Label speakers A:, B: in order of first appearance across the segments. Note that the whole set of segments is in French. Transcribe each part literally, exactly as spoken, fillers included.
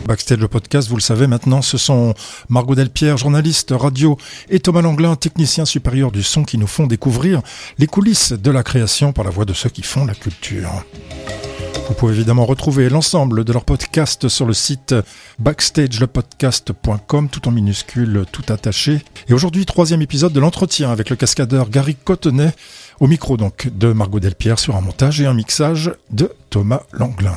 A: Backstage le podcast, vous le savez maintenant, ce sont Margot Delpierre, journaliste radio, et Thomas Langlin, technicien supérieur du son, qui nous font découvrir les coulisses de la création par la voix de ceux qui font la culture. Vous pouvez évidemment retrouver l'ensemble de leurs podcasts sur le site backstage le podcast point com, tout en minuscules, tout attaché. Et aujourd'hui, troisième épisode de l'entretien avec le cascadeur Gary Cottenet, au micro donc de Margot Delpierre, sur un montage et un mixage de Thomas Langlin.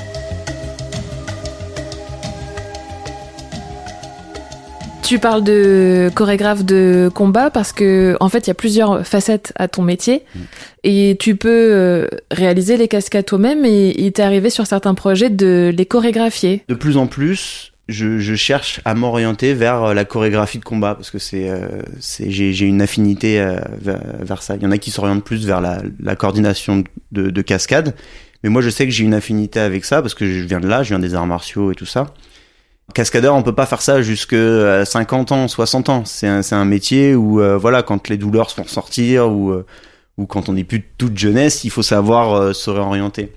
B: Tu parles de chorégraphe de combat parce que, en fait, il y a plusieurs facettes à ton métier mmh. et tu peux réaliser les cascades toi-même et il t'est arrivé sur certains projets de les chorégraphier.
C: De plus en plus, je, je cherche à m'orienter vers la chorégraphie de combat parce que c'est, euh, c'est j'ai, j'ai une affinité euh, vers, vers ça. Il y en a qui s'orientent plus vers la, la coordination de, de cascades, mais moi je sais que j'ai une affinité avec ça parce que je viens de là, je viens des arts martiaux et tout ça. Cascadeur, on peut pas faire ça jusqu'à cinquante ans, soixante ans. C'est un, c'est un métier où, euh, voilà, quand les douleurs se font ressortir ou, euh, ou quand on n'est plus de toute jeunesse, il faut savoir euh, se réorienter.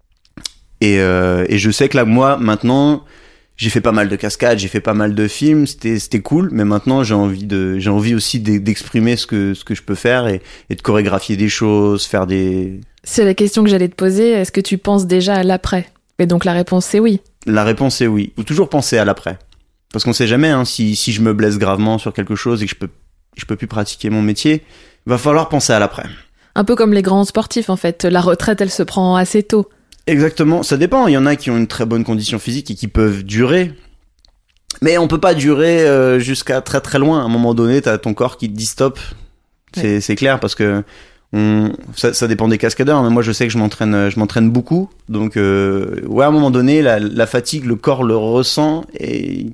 C: Et, euh, et je sais que là, moi, maintenant, j'ai fait pas mal de cascades, j'ai fait pas mal de films, c'était, c'était cool, mais maintenant, j'ai envie de, j'ai envie aussi d'exprimer ce que, ce que je peux faire et, et de chorégraphier des choses, faire des...
B: C'est la question que j'allais te poser. Est-ce que tu penses déjà à l'après ? Et donc la réponse, c'est oui.
C: La réponse est oui. Il faut toujours penser à l'après. Parce qu'on sait jamais, hein, si, si je me blesse gravement sur quelque chose et que je peux, je peux plus pratiquer mon métier, il va falloir penser à l'après.
B: Un peu comme les grands sportifs, en fait. La retraite, elle se prend assez tôt.
C: Exactement. Ça dépend. Il y en a qui ont une très bonne condition physique et qui peuvent durer. Mais on peut pas durer euh, jusqu'à très très loin. À un moment donné, t'as ton corps qui te dit stop. C'est, ouais. c'est clair parce que On, ça, ça dépend des cascadeurs, mais moi je sais que je m'entraîne, je m'entraîne beaucoup, donc euh, ouais, à un moment donné, la, la fatigue, le corps le ressent, et,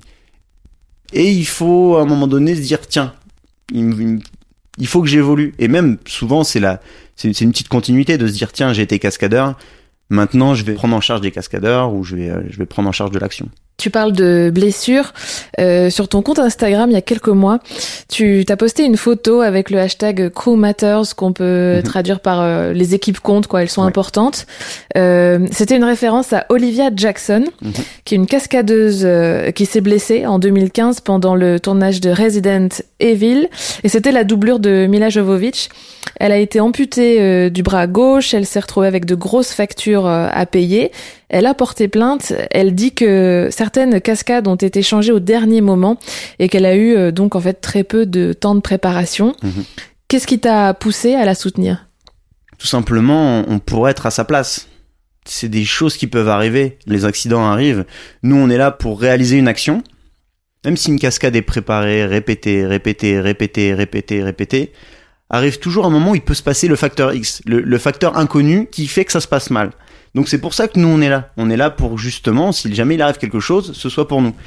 C: et il faut à un moment donné se dire tiens, il, il faut que j'évolue. Et même souvent c'est la, c'est, c'est une petite continuité de se dire tiens, j'ai été cascadeur, maintenant je vais prendre en charge des cascadeurs ou je vais, je vais prendre en charge de l'action.
B: Tu parles de blessures. Euh, sur ton compte Instagram, il y a quelques mois, tu t'as posté une photo avec le hashtag Crew Matters, qu'on peut mmh. traduire par euh, les équipes comptent, quoi, elles sont ouais. importantes. Euh, c'était une référence à Olivia Jackson, mmh. qui est une cascadeuse euh, qui s'est blessée en deux mille quinze pendant le tournage de Resident Evil. Et c'était la doublure de Milla Jovovich. Elle a été amputée euh, du bras gauche, elle s'est retrouvée avec de grosses factures euh, à payer. Elle a porté plainte, elle dit que certaines cascades ont été changées au dernier moment et qu'elle a eu euh, donc en fait très peu de temps de préparation. Mmh. Qu'est-ce qui t'a poussé à la soutenir ?
C: Tout simplement, on pourrait être à sa place. C'est des choses qui peuvent arriver, les accidents arrivent. Nous, on est là pour réaliser une action. Même si une cascade est préparée, répétée, répétée, répétée, répétée, répétée, arrive toujours un moment où il peut se passer le facteur X, le, le facteur inconnu qui fait que ça se passe mal. Donc c'est pour ça que nous on est là. On est là pour justement, si jamais il arrive quelque chose, ce soit pour nous.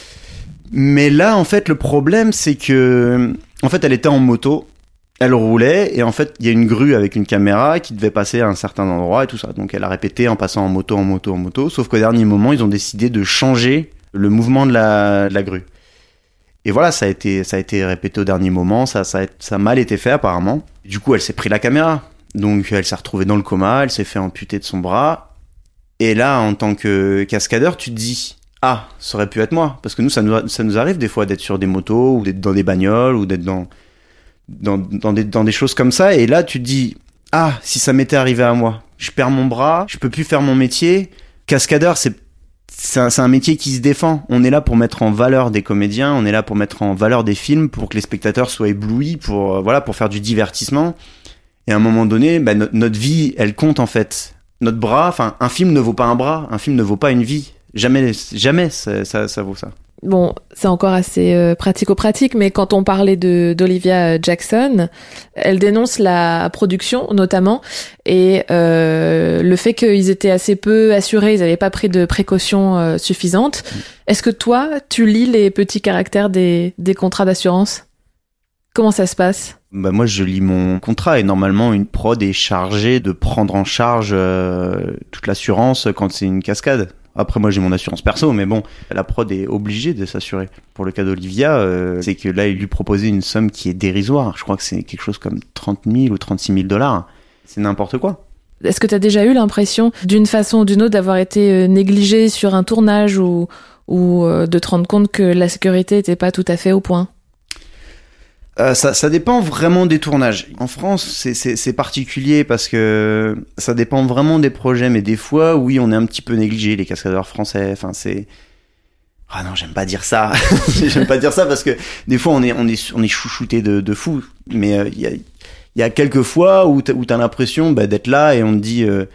C: Mais là en fait le problème c'est que, en fait elle était en moto, elle roulait et en fait il y a une grue avec une caméra qui devait passer à un certain endroit et tout ça. Donc elle a répété en passant en moto, en moto, en moto. Sauf qu'au dernier moment ils ont décidé de changer le mouvement de la, de la grue. Et voilà, ça a été, ça a été répété au dernier moment, ça, ça, a, ça a mal été fait apparemment. Du coup elle s'est pris la caméra. Donc elle s'est retrouvée dans le coma, elle s'est fait amputer de son bras. Et là, en tant que cascadeur, tu te dis « Ah, ça aurait pu être moi ». Parce que nous, ça nous, ça nous arrive des fois d'être sur des motos, ou d'être dans des bagnoles, ou d'être dans, dans, dans, des, dans des choses comme ça. Et là, tu te dis « Ah, si ça m'était arrivé à moi, je perds mon bras, je peux plus faire mon métier ». Cascadeur, c'est, c'est, un, c'est un métier qui se défend. On est là pour mettre en valeur des comédiens, on est là pour mettre en valeur des films, pour que les spectateurs soient éblouis, pour, euh, voilà, pour faire du divertissement. Et à un moment donné, bah, no- notre vie, elle compte en fait. Notre bras, enfin, un film ne vaut pas un bras, un film ne vaut pas une vie. Jamais, jamais ça, ça, ça vaut ça.
B: Bon, c'est encore assez euh, pratico-pratique, mais quand on parlait de d'Olivia Jackson, elle dénonce la production notamment et euh, le fait qu'ils étaient assez peu assurés, ils n'avaient pas pris de précautions euh, suffisantes. Mmh. Est-ce que toi, tu lis les petits caractères des, des contrats d'assurance ? Comment ça se passe ?
C: Bah moi je lis mon contrat et normalement une prod est chargée de prendre en charge euh, toute l'assurance quand c'est une cascade. Après moi j'ai mon assurance perso, mais bon, la prod est obligée de s'assurer. Pour le cas d'Olivia, euh, c'est que là il lui proposait une somme qui est dérisoire. Je crois que c'est quelque chose comme trente mille ou trente-six mille dollars. C'est n'importe quoi.
B: Est-ce que tu as déjà eu l'impression, d'une façon ou d'une autre, d'avoir été négligé sur un tournage ou, ou euh, de te rendre compte que la sécurité était pas tout à fait au point?
C: Euh, ça, ça dépend vraiment des tournages. En France, c'est, c'est, c'est particulier parce que ça dépend vraiment des projets, mais des fois, oui, on est un petit peu négligé, les cascadeurs français. Enfin, c'est... Ah non, j'aime pas dire ça. J'aime pas dire ça parce que des fois, on est, on est, on est chouchouté de, de fou. Mais il euh, y a, il y a quelques fois où t'as, où t'as l'impression bah, d'être là et on te dit... Euh,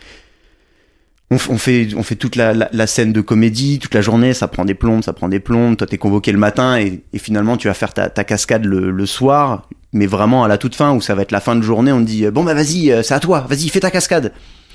C: On, on fait, on fait toute la, la, la scène de comédie, toute la journée, ça prend des plombes, ça prend des plombes. Toi, t'es convoqué le matin et, et finalement, tu vas faire ta, ta cascade le, le soir, mais vraiment à la toute fin où ça va être la fin de journée. On te dit bon bah vas-y, c'est à toi, vas-y, fais ta cascade.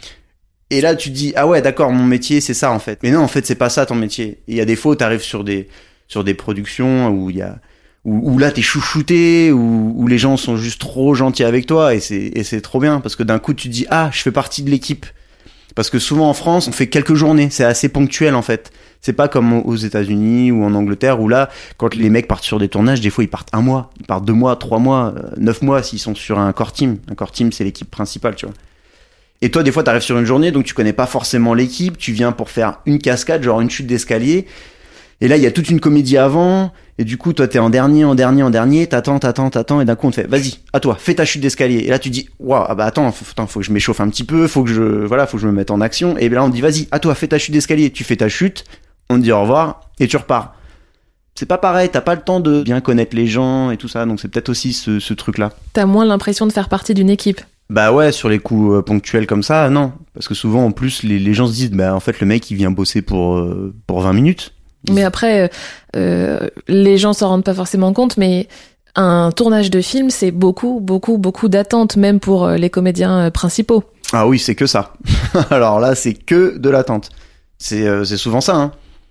C: Et là, tu te dis ah ouais, d'accord, mon métier c'est ça en fait. Mais non, en fait, c'est pas ça ton métier. Et il y a des fois où t'arrives sur des, sur des productions où il y a, où, où là t'es chouchouté, où, où les gens sont juste trop gentils avec toi et c'est, et c'est trop bien parce que d'un coup tu te dis ah, je fais partie de l'équipe. Parce que souvent en France, on fait quelques journées, c'est assez ponctuel en fait. C'est pas comme aux États-Unis ou en Angleterre où là, quand les mecs partent sur des tournages, des fois ils partent un mois, ils partent deux mois, trois mois, euh, neuf mois s'ils sont sur un core team. Un core team, c'est l'équipe principale, tu vois. Et toi, des fois, t'arrives sur une journée, donc tu connais pas forcément l'équipe, tu viens pour faire une cascade, genre une chute d'escalier. Et là, il y a toute une comédie avant, et du coup, toi, t'es en dernier, en dernier, en dernier, t'attends, t'attends, t'attends, et d'un coup, on te fait, vas-y, à toi, fais ta chute d'escalier. Et là, tu dis, waouh, ah bah attends, faut, attends, faut que je m'échauffe un petit peu, faut que je, voilà, faut que je me mette en action. Et là, on te dit, vas-y, à toi, fais ta chute d'escalier. Tu fais ta chute, on te dit au revoir, et tu repars. C'est pas pareil, t'as pas le temps de bien connaître les gens et tout ça, donc c'est peut-être aussi ce, ce truc-là.
B: T'as moins l'impression de faire partie d'une équipe.
C: Bah ouais, sur les coups euh, ponctuels comme ça, non. Parce que souvent, en plus, les, les gens se disent, bah en fait, le mec, il vient bosser pour, euh, pour vingt minutes.
B: Mais après, euh, les gens s'en rendent pas forcément compte, mais un tournage de film, c'est beaucoup, beaucoup, beaucoup d'attente, même pour les comédiens principaux.
C: Ah oui, c'est que ça. Alors là, c'est que de l'attente. C'est, euh, c'est souvent ça, hein.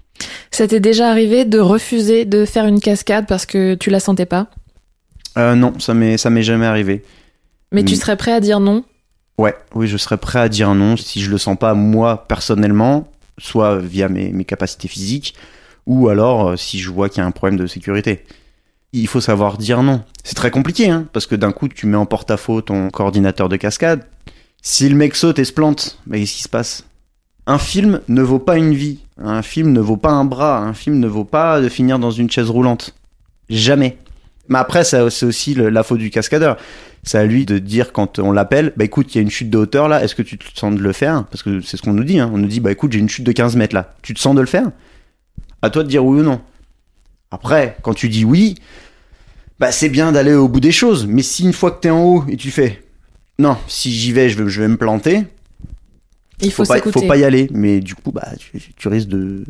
B: Ça t'est déjà arrivé de refuser de faire une cascade parce que tu la sentais pas?
C: Euh, non, ça m'est, ça m'est jamais arrivé.
B: Mais tu serais prêt à dire non?
C: Ouais, oui, je serais prêt à dire non si je le sens pas moi personnellement, soit via mes, mes capacités physiques, ou alors euh, si je vois qu'il y a un problème de sécurité. Il faut savoir dire non. C'est très compliqué, hein, parce que d'un coup, tu mets en porte-à-faux ton coordinateur de cascade. Si le mec saute et se plante, bah, qu'est-ce qui se passe? Un film ne vaut pas une vie. Un film ne vaut pas un bras. Un film ne vaut pas de finir dans une chaise roulante. Jamais. Mais après, ça, c'est aussi le, la faute du cascadeur. C'est à lui de dire quand on l'appelle, bah écoute, il y a une chute de hauteur là, est-ce que tu te sens de le faire? Parce que c'est ce qu'on nous dit, hein. On nous dit, bah écoute, j'ai une chute de quinze mètres là. Tu te sens de le faire? À toi de dire oui ou non. Après, quand tu dis oui, bah c'est bien d'aller au bout des choses. Mais si une fois que t'es en haut et tu fais, non, si j'y vais, je vais, je vais me planter.
B: Il faut,
C: faut pas, faut pas y aller. Mais du coup, bah tu, tu risques de,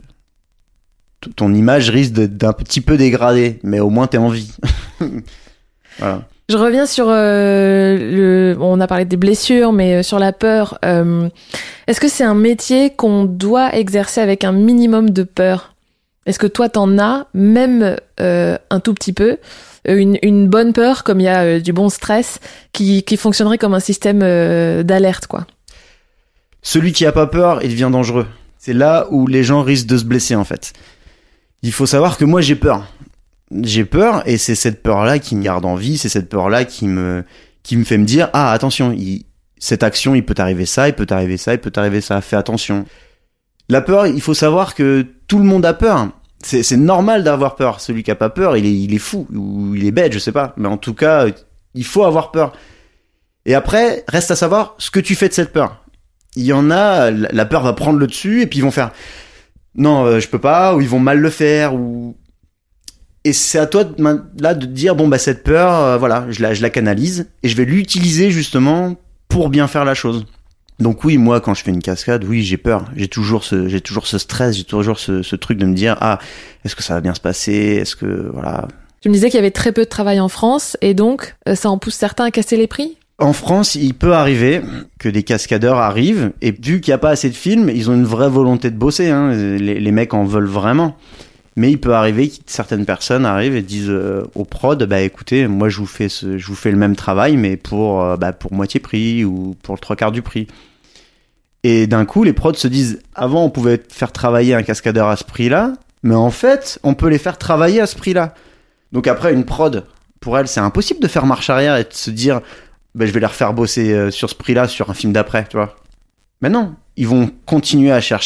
C: ton image risque de, d'un petit peu dégradée. Mais au moins t'es en vie. Voilà.
B: Je reviens sur euh, le. On a parlé des blessures, mais sur la peur. Euh, est-ce que c'est un métier qu'on doit exercer avec un minimum de peur? Est-ce que toi t'en as, même euh, un tout petit peu, une, une bonne peur, comme il y a euh, du bon stress, qui, qui fonctionnerait comme un système euh, d'alerte, quoi?
C: Celui qui a pas peur, il devient dangereux. C'est là où les gens risquent de se blesser, en fait. Il faut savoir que moi, j'ai peur. J'ai peur, et c'est cette peur-là qui me garde en vie, c'est cette peur-là qui me, qui me fait me dire, ah, attention, il, cette action, il peut t'arriver ça, il peut t'arriver ça, il peut t'arriver ça, fais attention. La peur, il faut savoir que tout le monde a peur. C'est, c'est normal d'avoir peur. Celui qui a pas peur, il est, il est fou, ou il est bête, je sais pas. Mais en tout cas, il faut avoir peur. Et après, reste à savoir ce que tu fais de cette peur. Il y en a, la peur va prendre le dessus, et puis ils vont faire, non, euh, je peux pas, ou ils vont mal le faire, ou... Et c'est à toi de, là de dire bon bah cette peur euh, voilà je la je la canalise et je vais l'utiliser justement pour bien faire la chose. Donc oui, moi quand je fais une cascade, oui j'ai peur, j'ai toujours ce j'ai toujours ce stress, j'ai toujours ce ce truc de me dire ah est-ce que ça va bien se passer, est-ce que voilà.
B: Tu me disais qu'il y avait très peu de travail en France et donc ça en pousse certains à casser les prix.
C: En France, il peut arriver que des cascadeurs arrivent et vu qu'il y a pas assez de films, ils ont une vraie volonté de bosser, hein. les, les mecs en veulent vraiment. Mais il peut arriver que certaines personnes arrivent et disent euh, au prod, bah écoutez, moi je vous fais ce, je vous fais le même travail, mais pour euh, bah, pour moitié prix ou pour le trois quarts du prix. Et d'un coup, les prods se disent, avant on pouvait faire travailler un cascadeur à ce prix-là, mais en fait, on peut les faire travailler à ce prix-là. Donc après, une prod, pour elle, c'est impossible de faire marche arrière et de se dire, bah, je vais les refaire bosser euh, sur ce prix-là sur un film d'après, tu vois. Mais non, ils vont continuer à chercher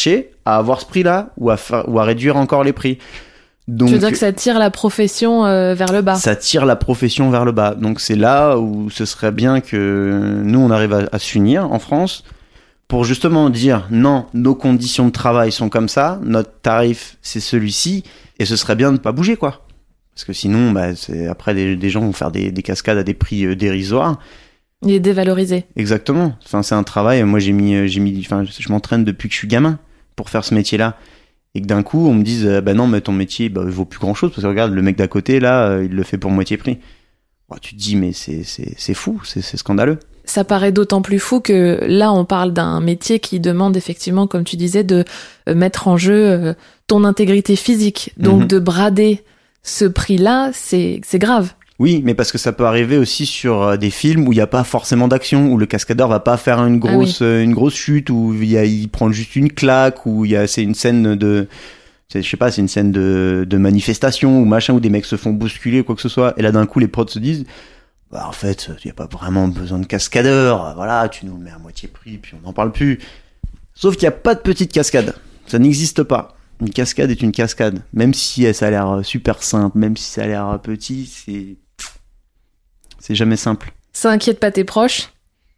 C: à avoir ce prix-là ou à, faire, ou à réduire encore les prix. Donc,
B: tu veux dire que ça tire la profession euh, vers le bas?
C: Ça tire la profession vers le bas. Donc c'est là où ce serait bien que nous, on arrive à, à s'unir en France pour justement dire non, nos conditions de travail sont comme ça, notre tarif c'est celui-ci, et ce serait bien de ne pas bouger, quoi. Parce que sinon, bah, c'est, après, des, des gens vont faire des, des cascades à des prix euh, dérisoires.
B: Il est dévalorisé.
C: Exactement. Enfin, c'est un travail. Moi, j'ai mis, j'ai mis, enfin, je m'entraîne depuis que je suis gamin pour faire ce métier-là. Et que d'un coup, on me dise, bah non, mais ton métier, bah, il vaut plus grand-chose parce que regarde, le mec d'à côté, là, il le fait pour moitié prix. Bon, tu te dis, mais c'est, c'est, c'est fou, c'est, c'est scandaleux.
B: Ça paraît d'autant plus fou que là, on parle d'un métier qui demande effectivement, comme tu disais, de mettre en jeu ton intégrité physique. Donc, mm-hmm. de brader ce prix-là, c'est, c'est grave.
C: Oui, mais parce que ça peut arriver aussi sur des films où il n'y a pas forcément d'action, où le cascadeur va pas faire une grosse, ah oui. une grosse chute, où il, y a, il prend juste une claque, où il y a, c'est une scène de, c'est, je sais pas, c'est une scène de, de manifestation ou machin, où des mecs se font bousculer ou quoi que ce soit. Et là, d'un coup, les prods se disent, bah, en fait, il n'y a pas vraiment besoin de cascadeur. Voilà, tu nous le mets à moitié prix, puis on n'en parle plus. Sauf qu'il n'y a pas de petite cascade. Ça n'existe pas. Une cascade est une cascade. Même si ça a l'air super simple, même si ça a l'air petit, c'est, c'est jamais simple.
B: Ça inquiète pas tes proches?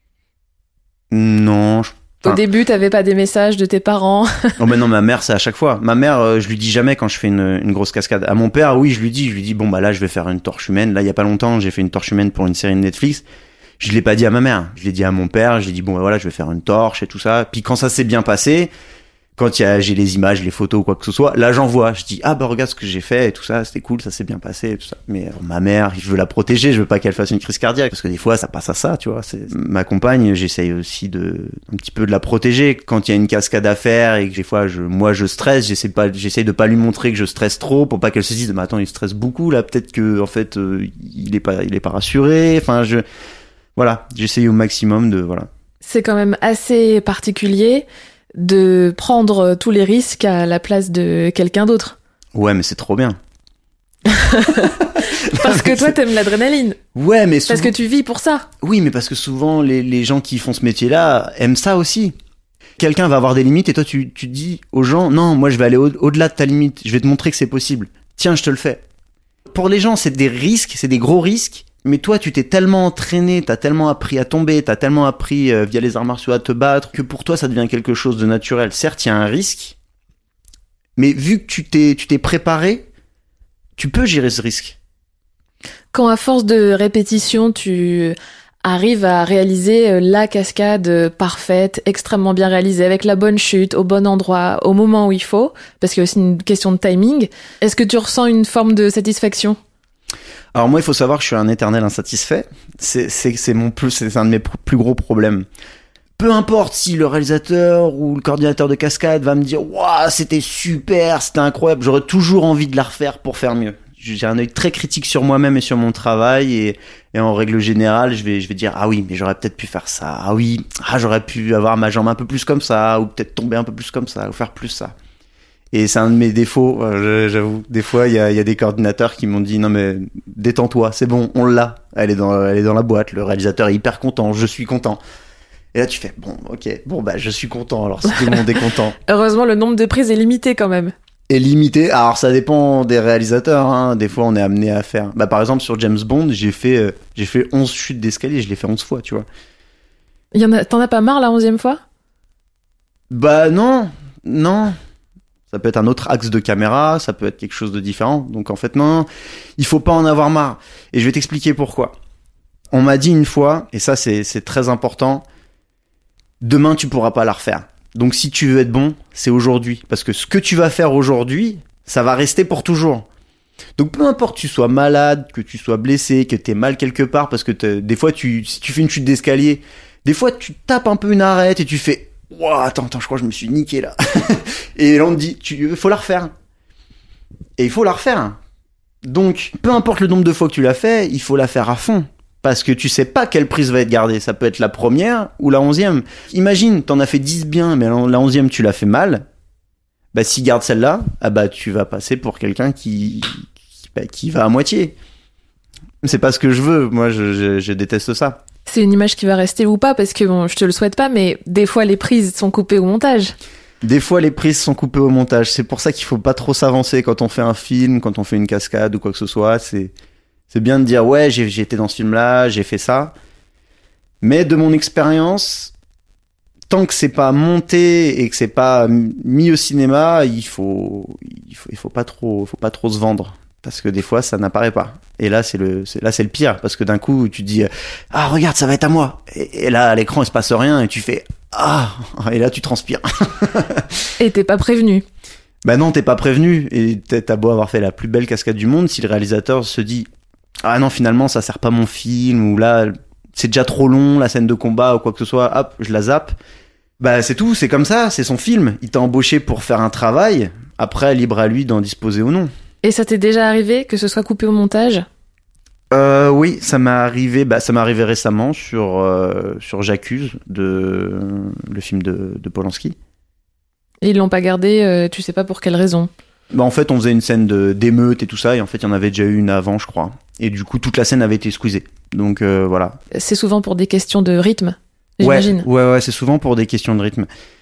C: Non. Je...
B: Au enfin... début, t'avais pas des messages de tes parents?
C: Oh mais non, ma mère, c'est à chaque fois. Ma mère, euh, je lui dis jamais quand je fais une, une grosse cascade. À mon père, oui, je lui dis, je lui dis, bon bah là, je vais faire une torche humaine. Là, il y a pas longtemps, j'ai fait une torche humaine pour une série de Netflix. Je l'ai pas dit à ma mère. Je l'ai dit à mon père. J'ai dit bon bah voilà, je vais faire une torche et tout ça. Puis quand ça s'est bien passé, quand il y a, j'ai les images, les photos ou quoi que ce soit, là j'envoie. Je dis ah bah regarde ce que j'ai fait et tout ça, c'était cool, ça s'est bien passé et tout ça. Mais euh, ma mère, je veux la protéger, je veux pas qu'elle fasse une crise cardiaque parce que des fois ça passe à ça, tu vois. C'est... Ma compagne, j'essaye aussi de un petit peu de la protéger quand il y a une cascade à faire et que des fois je, moi je stresse, j'essaie pas, j'essaye de pas lui montrer que je stresse trop pour pas qu'elle se dise mais attends il stresse beaucoup là, peut-être que en fait euh, il est pas, il est pas rassuré. Enfin je, voilà, j'essaye au maximum de voilà.
B: C'est quand même assez particulier de prendre tous les risques à la place de quelqu'un d'autre.
C: Ouais, mais c'est trop bien.
B: Parce que toi, t'aimes l'adrénaline.
C: Ouais, mais souvent...
B: Parce que tu vis pour ça.
C: Oui, mais parce que souvent, les, les gens qui font ce métier-là aiment ça aussi. Quelqu'un va avoir des limites et toi, tu, tu dis aux gens, non, moi, je vais aller au- au-delà de ta limite. Je vais te montrer que c'est possible. Tiens, je te le fais. Pour les gens, c'est des risques, c'est des gros risques. Mais toi, tu t'es tellement entraîné, t'as tellement appris à tomber, t'as tellement appris euh, via les arts martiaux à te battre, que pour toi, ça devient quelque chose de naturel. Certes, il y a un risque, mais vu que tu t'es, tu t'es préparé, tu peux gérer ce risque.
B: Quand à force de répétition, tu arrives à réaliser la cascade parfaite, extrêmement bien réalisée, avec la bonne chute, au bon endroit, au moment où il faut, parce qu'il y a aussi une question de timing, est-ce que tu ressens une forme de satisfaction ?
C: Alors moi, il faut savoir que je suis un éternel insatisfait. C'est, c'est, c'est mon plus, c'est un de mes plus gros problèmes. Peu importe si le réalisateur ou le coordinateur de cascade va me dire « Waouh, c'était super, c'était incroyable », j'aurais toujours envie de la refaire pour faire mieux. J'ai un œil très critique sur moi-même et sur mon travail et, et en règle générale, je vais, je vais dire « Ah oui, mais j'aurais peut-être pu faire ça. Ah oui, ah, j'aurais pu avoir ma jambe un peu plus comme ça ou peut-être tomber un peu plus comme ça ou faire plus ça. » Et c'est un de mes défauts, j'avoue. Des fois, il y a, y a des coordinateurs qui m'ont dit « Non mais détends-toi, c'est bon, on l'a. Elle est dans, elle est dans la boîte. Le réalisateur est hyper content. Je suis content. » Et là, tu fais « Bon, ok, bon bah je suis content. Alors si tout le monde est content. »
B: Heureusement, le nombre de prises est limité quand même.
C: Est limité. Alors ça dépend des réalisateurs. Hein. Des fois, on est amené à faire. Bah par exemple sur James Bond, j'ai fait, euh, j'ai fait onze chutes d'escalier. Je l'ai fait onze fois, tu vois.
B: Il y en a. T'en as pas marre la onzième fois ?
C: Bah non, non. Ça peut être un autre axe de caméra, ça peut être quelque chose de différent. Donc en fait, non, il faut pas en avoir marre. Et je vais t'expliquer pourquoi. On m'a dit une fois, et ça c'est, c'est très important, demain tu pourras pas la refaire. Donc si tu veux être bon, c'est aujourd'hui. Parce que ce que tu vas faire aujourd'hui, ça va rester pour toujours. Donc peu importe que tu sois malade, que tu sois blessé, que t'aies mal quelque part, parce que des fois, tu, si tu fais une chute d'escalier, des fois tu tapes un peu une arête et tu fais « Wow, attends, attends, je crois que je me suis niqué là. » Et là on te dit, il faut la refaire. Et il faut la refaire. Donc, peu importe le nombre de fois que tu l'as fait, il faut la faire à fond. Parce que tu sais pas quelle prise va être gardée. Ça peut être la première ou la onzième. Imagine, t'en as fait dix bien, mais la onzième tu l'as fait mal. Bah, s'il garde celle-là, ah bah, tu vas passer pour quelqu'un qui, qui, bah, qui va à moitié. C'est pas ce que je veux. Moi, je, je, je déteste ça.
B: C'est une image qui va rester ou pas, parce que bon, je te le souhaite pas, mais des fois les prises sont coupées au montage.
C: Des fois, les prises sont coupées au montage. C'est pour ça qu'il faut pas trop s'avancer quand on fait un film, quand on fait une cascade ou quoi que ce soit. C'est, c'est bien de dire, ouais, j'ai, j'ai été dans ce film-là, j'ai fait ça. Mais de mon expérience, tant que c'est pas monté et que c'est pas mis au cinéma, il faut, il faut, il faut pas trop, faut pas trop se vendre. Parce que des fois, ça n'apparaît pas. Et là, c'est le, c'est, là, c'est le pire. Parce que d'un coup, tu dis, ah, regarde, ça va être à moi. Et, et là, à l'écran, il se passe rien. Et tu fais, ah, et là, tu transpires.
B: Et t'es pas prévenu.
C: Bah non, t'es pas prévenu. Et t'as beau avoir fait la plus belle cascade du monde, si le réalisateur se dit, ah non, finalement, ça sert pas mon film, ou là, c'est déjà trop long, la scène de combat, ou quoi que ce soit, hop, je la zappe. Bah, c'est tout, c'est comme ça, c'est son film. Il t'a embauché pour faire un travail. Après, libre à lui d'en disposer ou non.
B: Et ça t'est déjà arrivé que ce soit coupé au montage ?
C: Euh, oui, ça m'est arrivé, bah, ça m'est arrivé récemment sur, euh, sur J'accuse, de, le film de, de Polanski.
B: Et ils l'ont pas gardé, euh, tu sais pas pour quelle raison.
C: Bah, en fait, on faisait une scène de, d'émeute et tout ça, et en fait, il y en avait déjà eu une avant, je crois. Et du coup, toute la scène avait été squeezée. Donc, euh, voilà.
B: C'est souvent pour des questions de rythme, j'imagine.
C: Ouais, ouais, ouais, c'est souvent pour des questions de rythme.